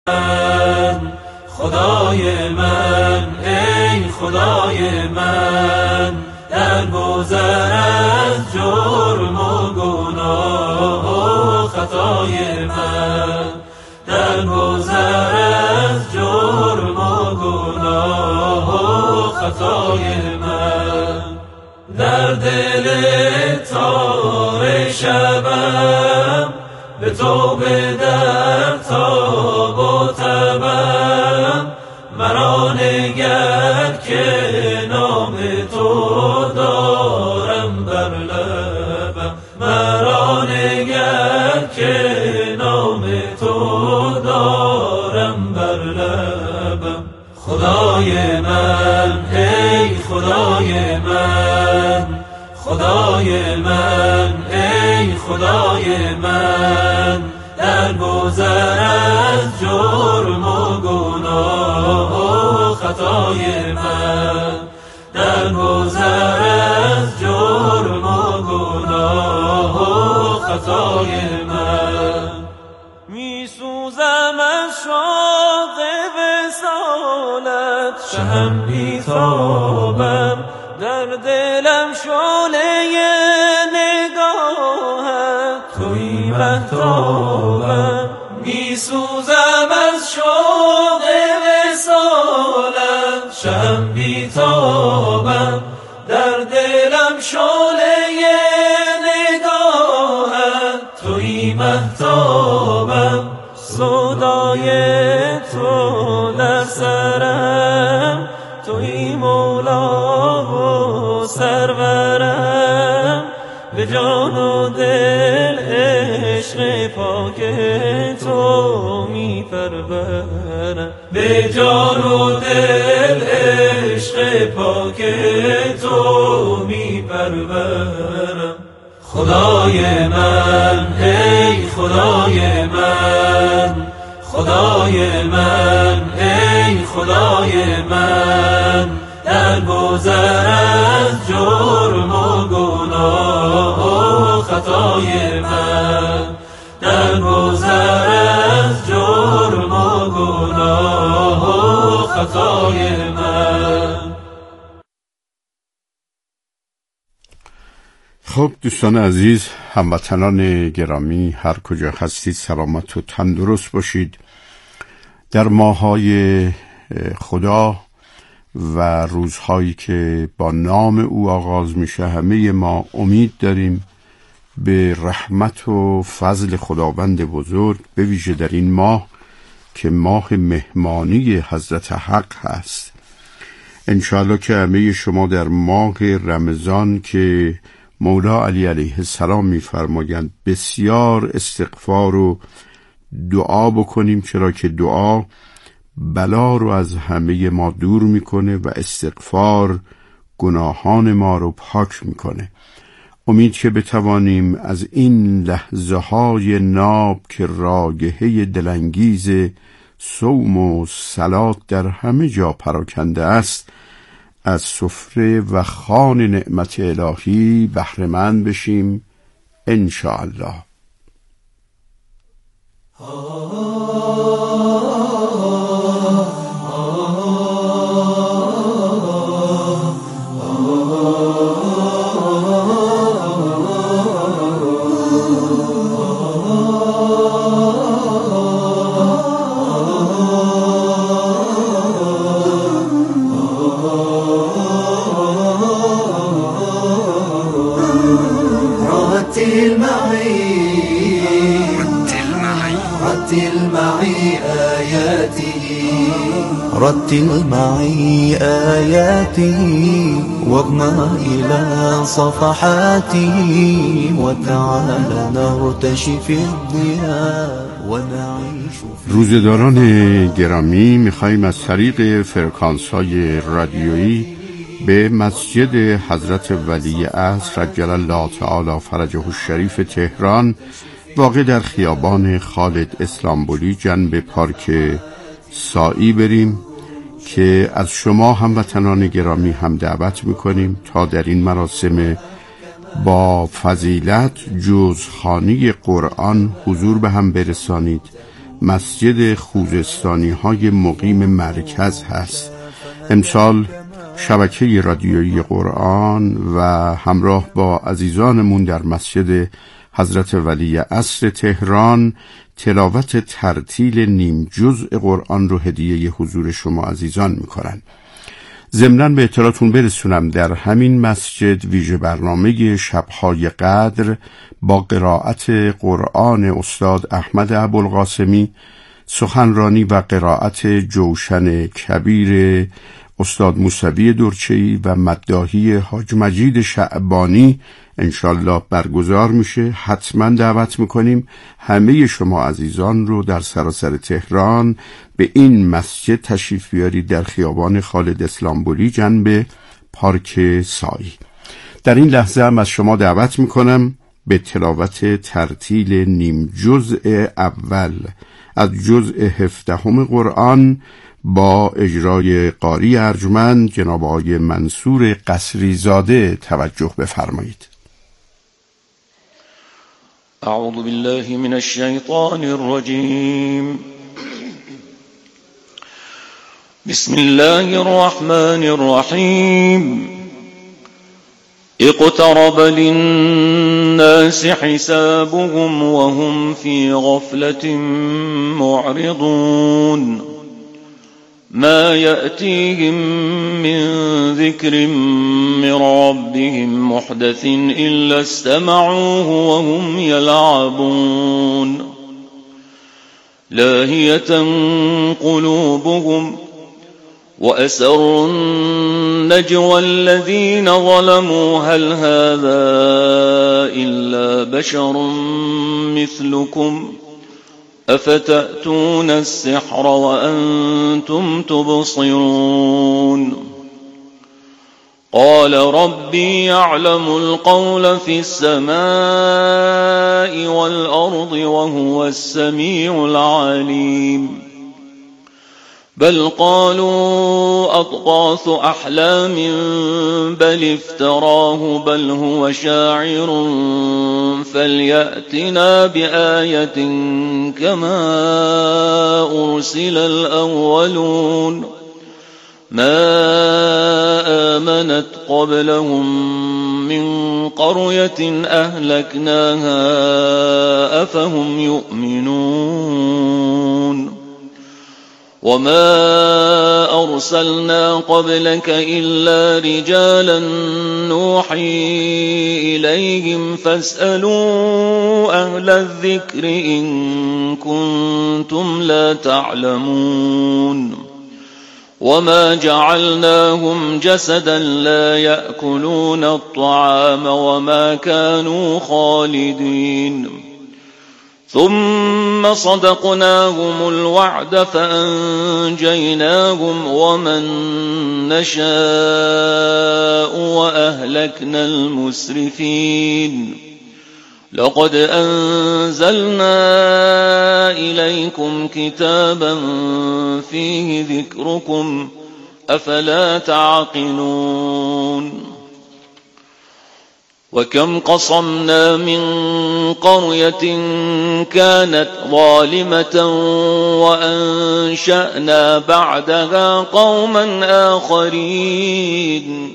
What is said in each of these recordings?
خدای من ای خدای من، در گذر از جرم و گناه و خطای من، در گذر از جرم و گناه و خطای من، در دل تار شبم به توبه در تاب و تبم، مرا نگر که نام تو دارم بر لبم، مرا نگر که نام تو دارم بر لبم. خدای من ای خدای من، خدای من ای خدای من، در گذر از جرم و گناه و خطای من، در گذر از جرم و گناه و خطای من، می سوزم از شوق وصالت، شهم بی تابم، در دلم شعله نگاهت، تویی مهتابم، می سوزم از شوق وصالت، شهم بی تابم، در دلم شعله نگاهت، تویی مهتابم، سودای تو در سرم، تویی مولا و سرورم، به جان و دل عشق پاک تو می پرورم، به جان و دل عشق پاک تو می پرورم. خدای من ای خدای من، خدای من ای خدای من، در گذر از جرم و گناه و خطای من، در گذر از جرم و گناه و خطای من. خب دوستان عزیز، هموطنان گرامی، هر کجا هستید سلامت و تندرست باشید. در ماه‌های خدا و روزهایی که با نام او آغاز میشه، همه ما امید داریم به رحمت و فضل خداوند بزرگ، به ویژه در این ماه که ماه مهمانی حضرت حق هست. انشاءالله که همه شما در ماه رمضان که مولا علی علیه السلام می‌فرمایند بسیار استغفار و دعا بکنیم، چرا که دعا بلا رو از همه ما دور میکنه و استغفار گناهان ما رو پاک میکنه. امید که بتوانیم از این لحظه های ناب که راگهه دلانگیز صوم و صلات در همه جا پراکنده است، از سفره و خوان نعمت الهی بهره مند بشیم ان شاء الله. رتل معي آياته واضمع إلى صفحاته وتعالى نرتشي في الضياء ونعيش في. روزداران گرامی، میخواییم از طریق فرکانس‌های رادیویی به مسجد حضرت ولی عصر عجل الله تعالی فرجه الشریف تهران، واقع در خیابان خالد اسلامبولی جنب پارک سائی بریم که از شما هموطنان گرامی هم دعوت میکنیم تا در این مراسم با فضیلت جزخوانی قرآن حضور به هم برسانید مسجد خوزستانی های مقیم مرکز هست. امسال شبکه رادیویی قرآن و همراه با عزیزانمون در مسجد حضرت ولی عصر تهران تلاوت ترتیل نیم جزء قرآن رو هدیه حضور شما عزیزان میکنن. ضمناً به اطلاعتون برسونم در همین مسجد ویژه برنامه شب‌های قدر با قرائت قرآن استاد احمد ابوالقاسمی، سخنرانی و قرائت جوشن کبیر استاد موسوی درچه‌ای و مداحی حاج مجید شعبانی انشالله برگزار میشه. حتما دعوت میکنیم همه شما عزیزان رو در سراسر تهران به این مسجد تشریف بیارید در خیابان خالد اسلامبولی جنب پارک سایی. در این لحظه هم از شما دعوت میکنم به تلاوت ترتیل نیم جزء اول از جزء 17 قرآن با اجرای قاری ارجمند جناب آقای منصور قصری زاده توجه بفرمایید. اعوذ بالله من الشیطان الرجیم. بسم الله الرحمن الرحیم. اقترب للناس حسابهم وهم في غفلة معرضون. ما يأتيهم من ذكر من ربهم محدث إلا استمعوه وهم يلعبون. لاهية قلوبهم وأسروا النجوى الذين ظلموا هل هذا إلا بشر مثلكم أفتأتون السحر وأنتم تبصرون. قال ربي يعلم القول في السماء والأرض وهو السميع العليم. بل قالوا أضغاث أحلام بل افتراه بل هو شاعر فليأتنا بآية كما أرسل الأولون. ما آمنت قبلهم من قرية أهلكناها أفهم يؤمنون. وما أرسلنا قبلك إلا رجالا نوحي إليهم فاسألوا أهل الذكر إن كنتم لا تعلمون. وما جعلناهم جسدا لا يأكلون الطعام وما كانوا خالدين. ثم صدقناهم الوعد فأنجيناهم ومن نشاء وأهلكنا المسرفين. لقد أنزلنا إليكم كتابا فيه ذكركم أفلا تعقلون. وكم قصمنا من قرية كانت ظالمة وأنشأنا بعدها قوما آخرين.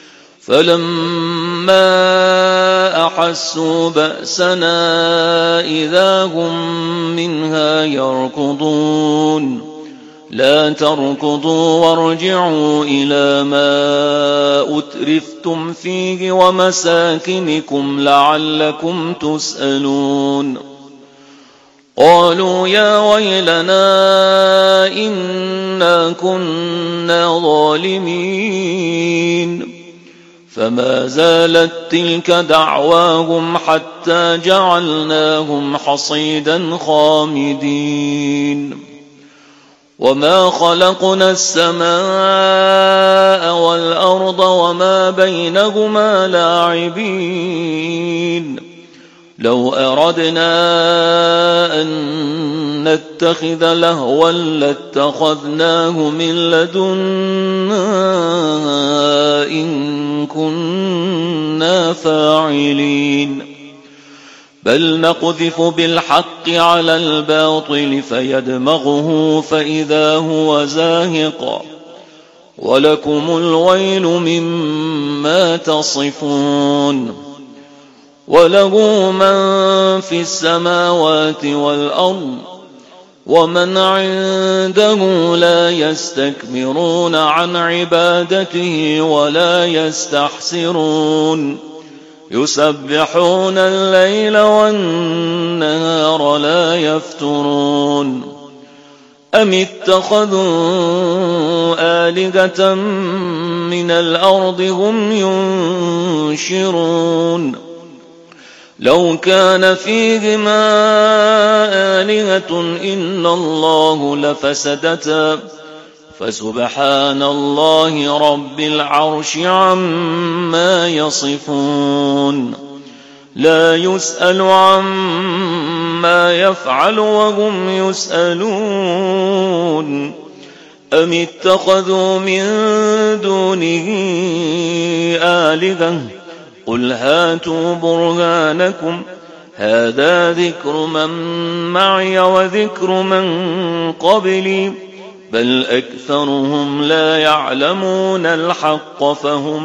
فلما أحسوا بأسنا إذا هم منها يركضون. لا تركضوا وارجعوا إلى ما أترفتم فيه ومساكنكم لعلكم تسألون. قالوا يا ويلنا إنا كنا ظالمين. فما زالت تلك دعواهم حتى جعلناهم حصيدا خامدين. وما خلقنا السماء والأرض وما بينهما لاعبين. لو أردنا أن نتخذ لهوا لاتخذناه من لدنا إن كنا فاعلين. بل نقذف بالحق على الباطل فيدمغه فإذا هو زاهق ولكم الويل مما تصفون وله من في السماوات والأرض ومن عنده لا يستكبرون عن عبادته ولا يستحسرون يسبحون الليل والنهار لا يفترون أم اتخذوا آلهة من الأرض هم ينشرون لو كان فيهما آلهة إلا الله لفسدتا فسبحان الله رب العرش عما يصفون لا يسأل عما يفعل وهم يسألون أم اتخذوا من دونه آلهة قل هاتوا برهانكم هذا ذكر من معي وذكر من قبلي بل أكثرهم لا يعلمون الحق فهم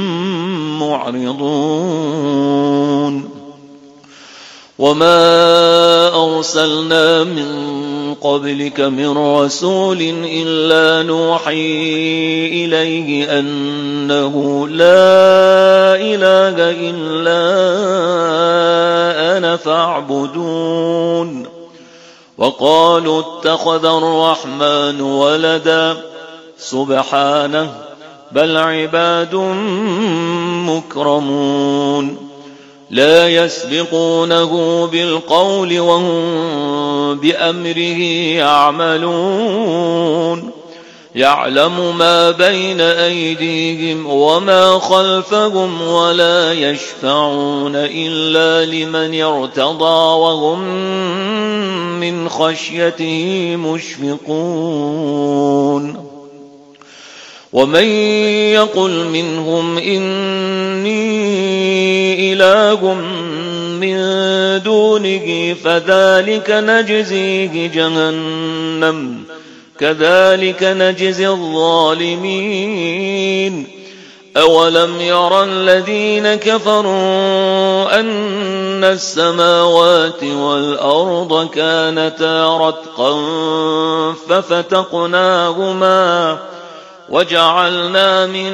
معرضون وما أرسلنا من قبلك من رسول إلا نوحي إليه أنه لا إله إلا أنا فاعبدون وقالوا اتخذ الرحمن ولدا سبحانه بل عباد مكرمون لا يسبقونه بالقول وهم بأمره يعملون يعلم ما بين أيديهم وما خلفهم ولا يشفعون إلا لمن ارتضى وهم من خشيته مشفقون ومن يقل منهم إني إله من دونه فذلك نجزيه جهنم كذلك نجزي الظالمين أولم يرى الذين كفروا أن السماوات والأرض كانتا رتقا ففتقناهما وجعلنا من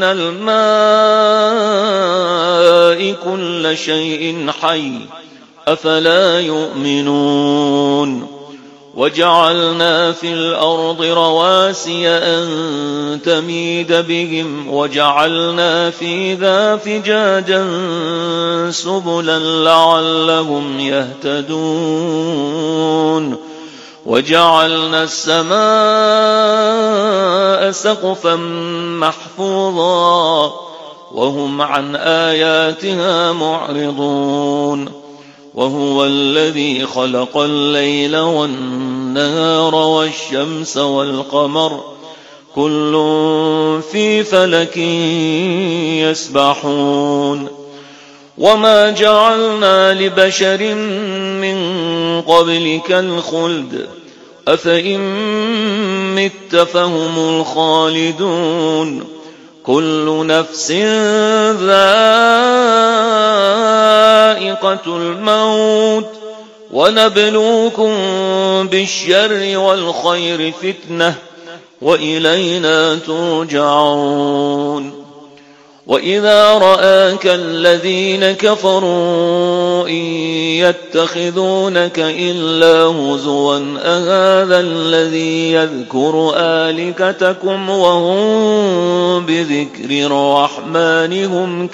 الماء كل شيء حي أفلا يؤمنون وجعلنا في الأرض رواسي أن تميد بهم وجعلنا فيها فجاجا سبلا لعلهم يهتدون وجعلنا السماء سقفا محفوظا وهم عن آياتها معرضون وهو الذي خلق الليل والنهار والشمس والقمر كل في فلك يسبحون وما جعلنا لبشر من قبلك الخلد أفإن مت فهم الخالدون كل نفس ذائقة الموت ونبلوكم بالشر والخير فتنة وإلينا ترجعون وإذا رآك الذين كفروا إن يتخذونك إلا هزوا أهذا الذي يذكر آلهتكم وهم بذكر الرحمن هم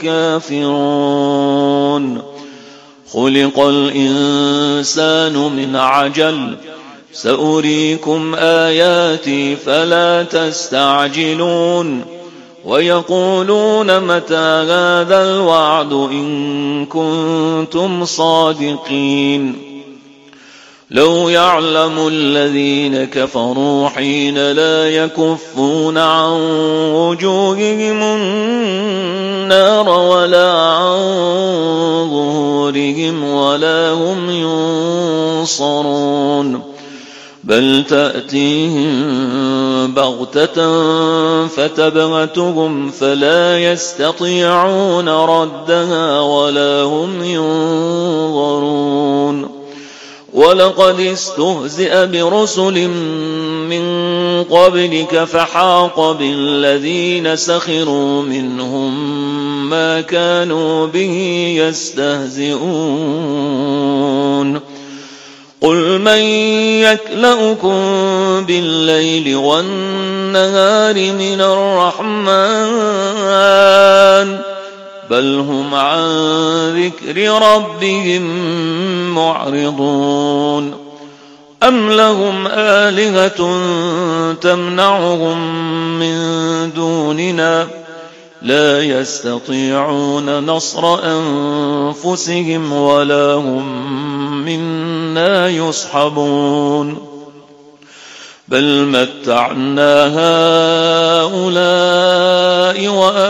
كافرون خلق الإنسان من عجل سأريكم آياتي فلا تستعجلون ويقولون متى هذا الوعد إن كنتم صادقين لو يعلم الذين كفروا حين لا يكفون عن وجوههم النار ولا عن ظهورهم ولا هم ينصرون بل تأتيهم بغتة فتبغتهم فلا يستطيعون ردها ولا هم ينظرون ولقد استهزئ برسل من قبلك فحاق بالذين سخروا منهم ما كانوا به يستهزئون قل من يكلؤكم بالليل والنهار من الرحمن بل هم عن ذكر ربهم معرضون أم لهم آلهة تمنعهم من دوننا لا يستطيعون نصر أنفسهم ولا هم منا يصحبون بل متعنا هؤلاء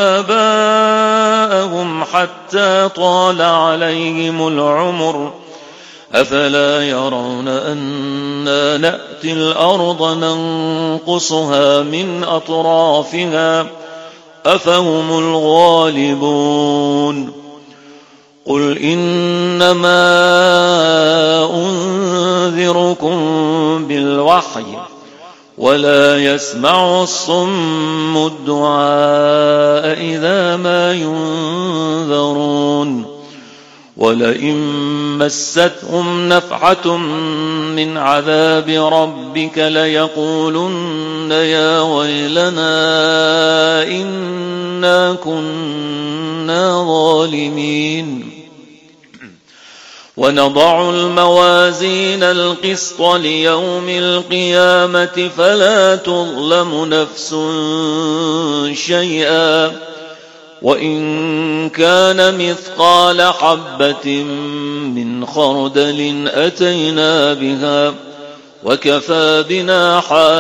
وآباءهم حتى طال عليهم العمر أفلا يرون أنا نأتي الأرض ننقصها من أطرافها أفهم الغالبون قل إنما أنذركم بالوحي ولا يسمع الصم الدعاء إذا ما ينذرون ولئن مستهم نفحة من عذاب ربك ليقولن يا ويلنا إنا كنا ظالمين ونضع الموازين القسط ليوم القيامة فلا تظلم نفس شيئا وإن كان مثقال حبة من خردل أتينا بها وكفى بنا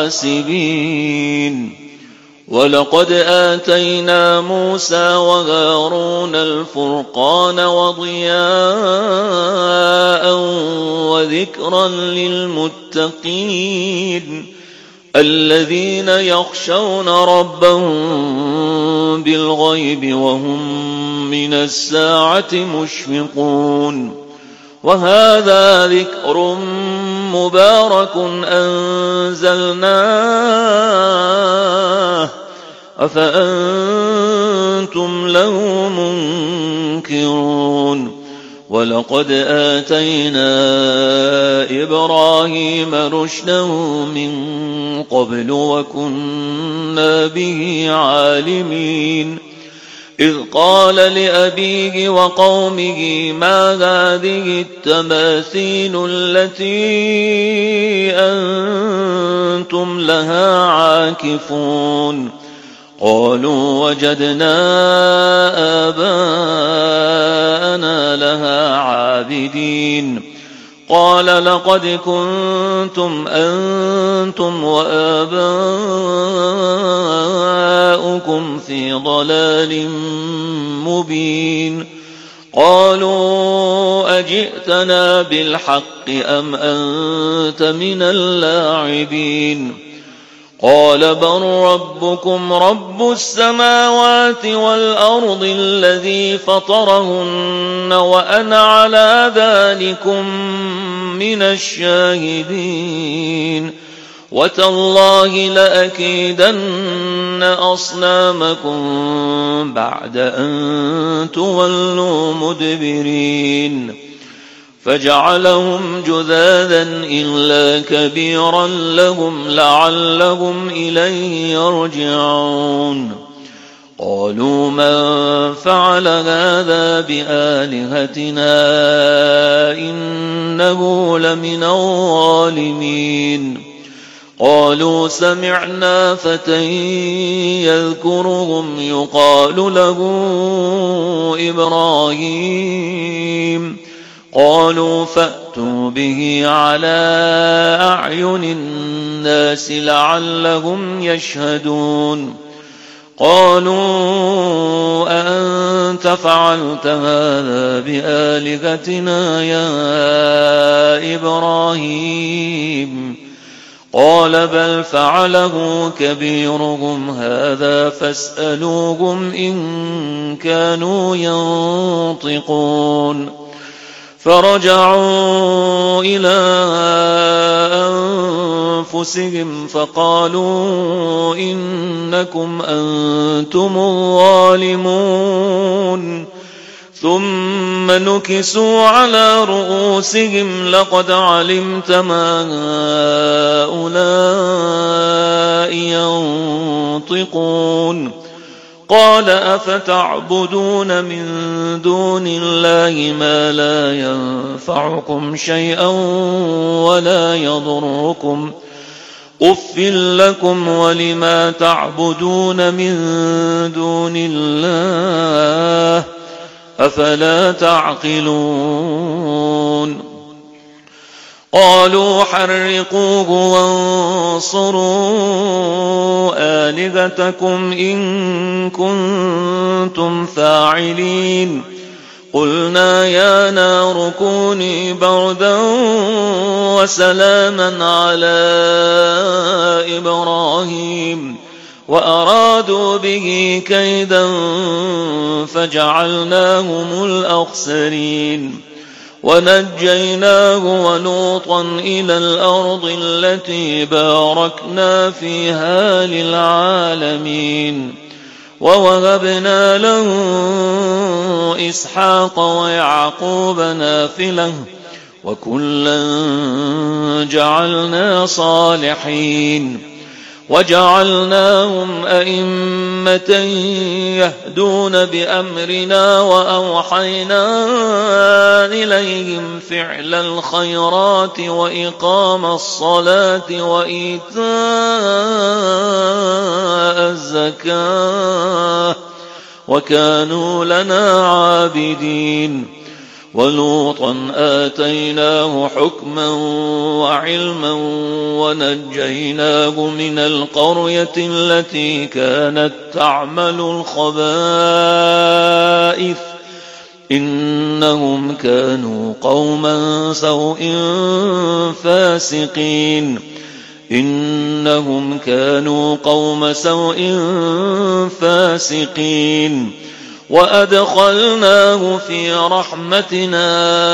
حاسبين ولقد آتينا موسى وهارون الفرقان وضياء وذكرا للمتقين الذين يخشون ربهم بالغيب وهم من الساعة مشفقون وهذا ذكر مبارك أنزلناه أفأنتم له منكرون ولقد آتينا إبراهيم رشده من قبل وكنا به عالمين إذ قال لأبيه وقومه ما هذه التماثيل التي أنتم لها عاكفون قالوا وجدنا آباءنا لها عابدين قال لقد كنتم أنتم وآباؤكم في ضلال مبين قالوا أجئتنا بالحق أم أنت من اللاعبين قال بل ربكم رب السماوات والأرض الذي فطرهن وأنا على ذلكم من الشاهدين وتالله لأكيدن أصنامكم بعد أن تولوا مدبرين فجعلهم جذاذا إلا كبيرا لهم لعلهم إليه يرجعون قالوا من فعل هذا بآلهتنا إنه لمن الظالمين قالوا سمعنا فتى يذكرهم يقال له إبراهيم قالوا فأتوا به على أعين الناس لعلهم يشهدون. قالوا أأنت فعلت هذا بآلهتنا يا إبراهيم؟ قال بل فعله كبيرهم هذا فاسألوهم إن كانوا ينطقون. فرجعوا إلى أنفسهم فقالوا إنكم أنتم الظالمون. ثم نكسوا على رؤوسهم لقد علمت ما هؤلاء ينطقون. قال أفتعبدون من دون الله ما لا ينفعكم شيئا ولا يضركم أف لكم ولما تعبدون من دون الله أفلا تعقلون. قالوا حرقوه وانصروا آلهتكم إن كنتم فاعلين. قلنا يا نار كوني بردا وسلاما على إبراهيم وأرادوا به كيدا فجعلناهم الأخسرين. ونجيناه ولوطا إلى الأرض التي باركنا فيها للعالمين. ووهبنا له إسحاق ويعقوب نافلة وكلا جعلنا صالحين. وجعلناهم أئمة يهدون بأمرنا وأوحينا إليهم فعل الخيرات وإقام الصلاة وإيتاء الزكاة وكانوا لنا عابدين. ولوطا آتيناه حكما وعلما ونجيناه من القرية التي كانت تعمل الخبائث إنهم كانوا قوما سوء فاسقين. إنهم كانوا قوم سوء فاسقين. وأدخلناه في رحمتنا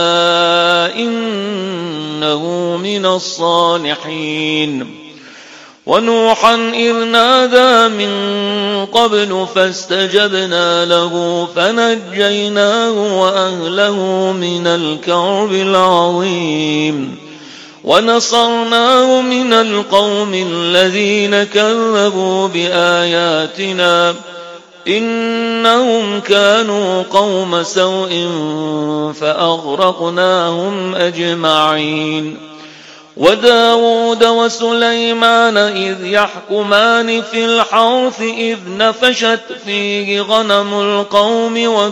إنه من الصالحين. ونوحا إذ نادى من قبل فاستجبنا له فنجيناه وأهله من الكرب العظيم. ونصرناه من القوم الذين كذبوا بآياتنا إنهم كانوا قوم سوء فأغرقناهم أجمعين. وداود وسليمان إذ يحكمان في الحرث إذ نفشت فيه غنم القوم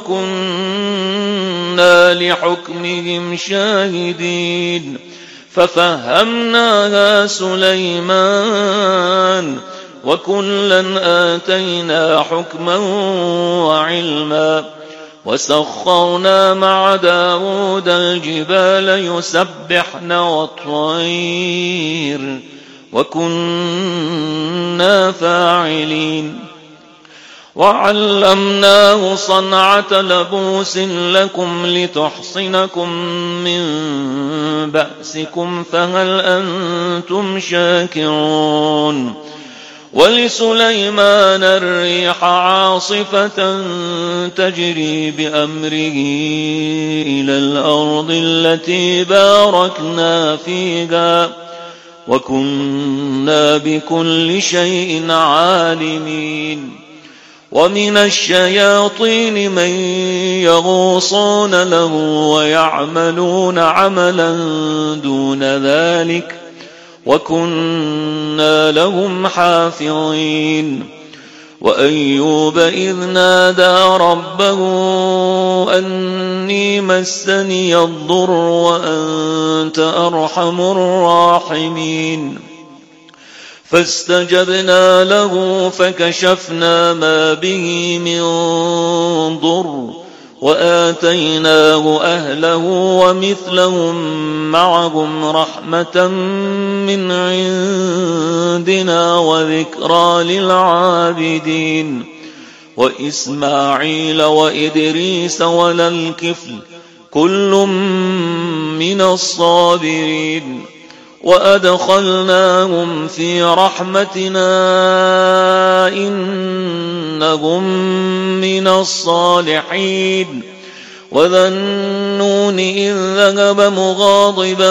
وكنا لحكمهم شاهدين. ففهمناها سليمان وكلا آتينا حكما وعلما. وسخرنا مع داود الجبال يسبحن والطير وكنا فاعلين. وعلمناه صنعة لبوس لكم لتحصنكم من بأسكم فهل أنتم شاكرون. ولسليمان الريح عاصفة تجري بأمره إلى الأرض التي باركنا فيها وكنا بكل شيء عالمين. ومن الشياطين من يغوصون له ويعملون عملا دون ذلك وكنا لهم حافظين. وأيوب إذ نادى ربه أني مسني الضر وأنت أرحم الراحمين فاستجبنا له فكشفنا ما به من ضر وآتيناه أهله ومثلهم معهم رحمة من عندنا وذكرى للعابدين وإسماعيل وإدريس وذا الكفل كل من الصابرين وأدخلناهم في رحمتنا إنهم من الصالحين وذا النون إذ ذهب مغاضبا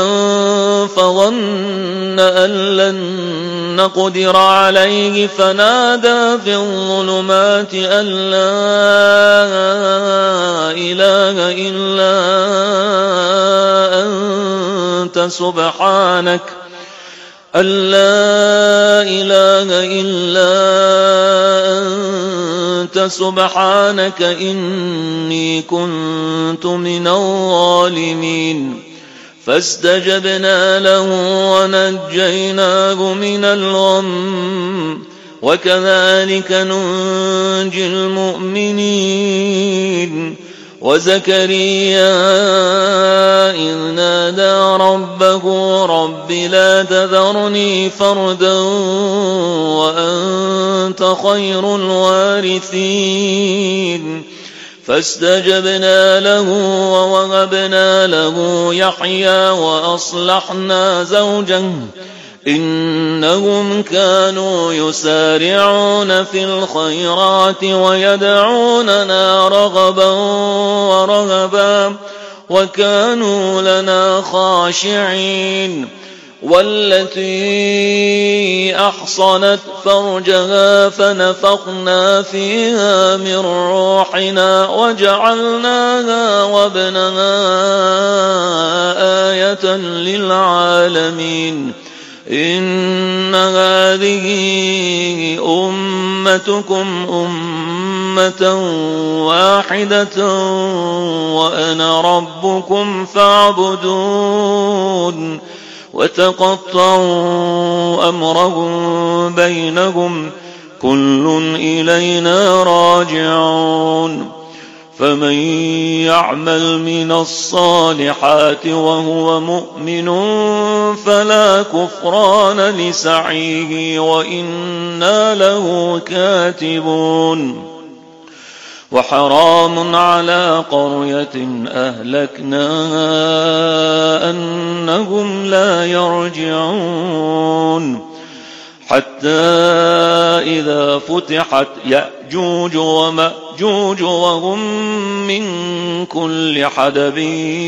فظن أن لن نقدر عليه فنادى في الظلمات أن لا إله إلا أنت سبحانك سبحانك إني كنت من الظالمين فاستجبنا له ونجيناه من الغم وكذلك ننجي المؤمنين وزكريا إذ نادى ربه رب لا تذرني فردا وأنت خير الوارثين فاستجبنا له ووهبنا له يحيى وأصلحنا زوجه إنهم كانوا يسارعون في الخيرات ويدعوننا رغبا ورهبا وكانوا لنا خاشعين والتي أحصنت فرجها فنفخنا فيها من روحنا وجعلناها وابنها آية للعالمين إن هذه أمتكم أمة واحدة وأنا ربكم فاعبدون وتقطعوا أمرهم بينهم كل إلينا راجعون فمن يعمل من الصالحات وهو مؤمن فلا كفران لسعيه وإنا له كاتبون وحرام على قرية أهلكناها أنهم لا يرجعون حتى إذا فتحت يأجوج ومأجوج وهم من كل حدب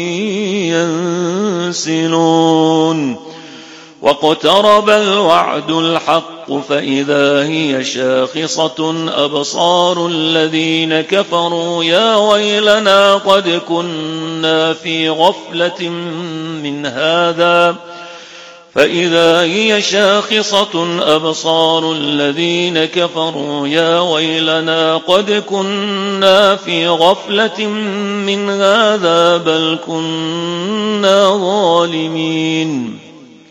ينسلون واقترب الوعد الحق فإذا هي شاخصة أبصار الذين كفروا يا ويلنا قد كنا في غفلة من هذا فإذا هي شاخصة أبصار الذين كفروا يا ويلنا قد كنا في غفلة من هذا بل كنا ظالمين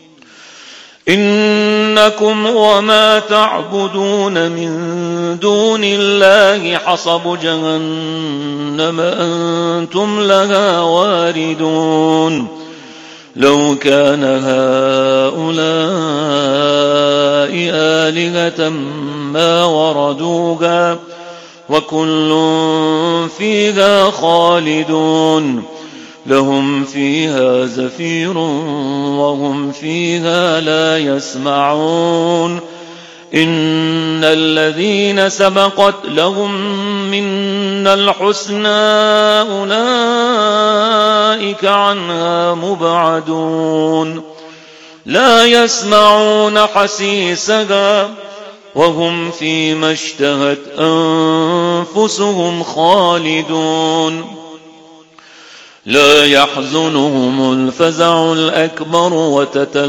إنكم وما تعبدون من دون الله حصب جهنم أنتم لها واردون لو كان هؤلاء آلهة ما وردوها وكل فيها خالدون لهم فيها زفير وهم فيها لا يسمعون إن الذين سبقت لهم منا الحسنى أولئك عنها مبعدون لا يسمعون حسيسها وهم فيما اشتهت أنفسهم خالدون لا يحزنهم الفزع الأكبر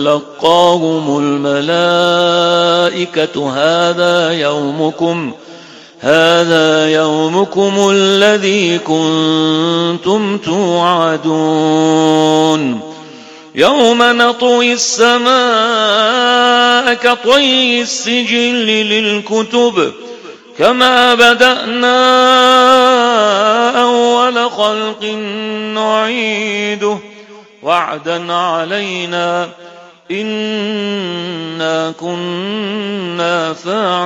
وتتلقاهم الملائكة هذا يومكم هذا يومكم الذي كنتم توعدون يوم نطوي السماء كطي السجل للكتب كما بدأنا أول خلق نعيده وعدا علينا إنا كنا فاعلين